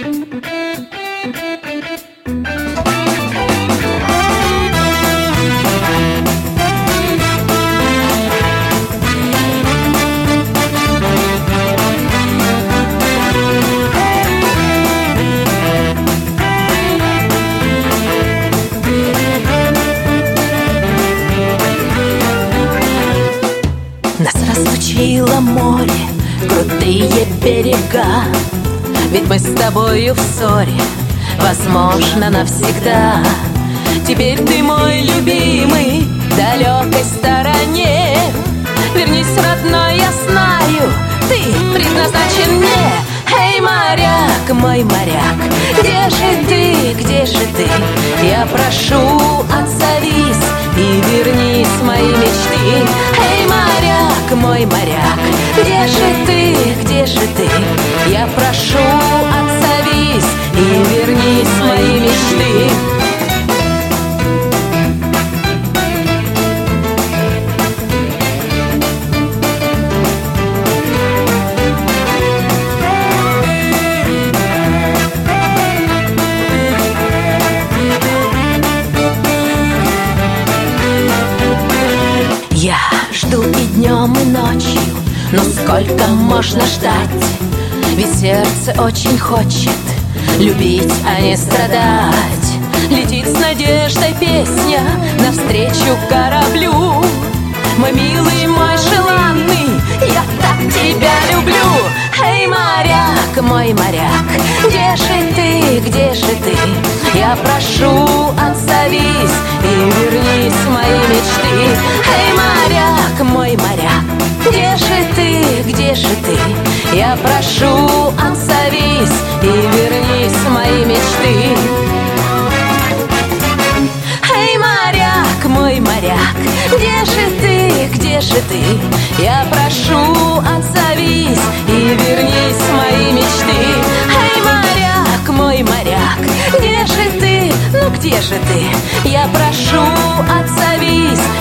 Нас разлучило море, крутые берега. Ведь мы с тобою в ссоре, возможно, навсегда. Теперь ты мой любимый в далекой стороне. Вернись, родной, я знаю, ты предназначен мне. Эй, моряк, мой моряк, где же ты, где же ты? Я прошу, отзовись и вернись в мои мечты. Эй, моряк, мой моряк, где же ты, где же ты? Я прошу, отзовись и вернись в мои мечты. Я жду и днем, и ночью, но сколько можно ждать? Ведь сердце очень хочет любить, а не страдать. Летит с надеждой песня навстречу кораблю. Мой милый, мой желанный, я так тебя люблю. Эй, моряк, мой моряк, где же ты, где же ты? Я прошу, отзовись и вернись в мои мечты. Эй, моряк, мой моряк, где же ты, где же ты? Я прошу, отзовись и вернись в мои мечты. Эй, моряк, мой моряк, где же ты, где же ты? Я прошу, отзовись и вернись в мои мечты. Эй, моряк, мой моряк, где же ты, ну где же ты? Я прошу, отзовись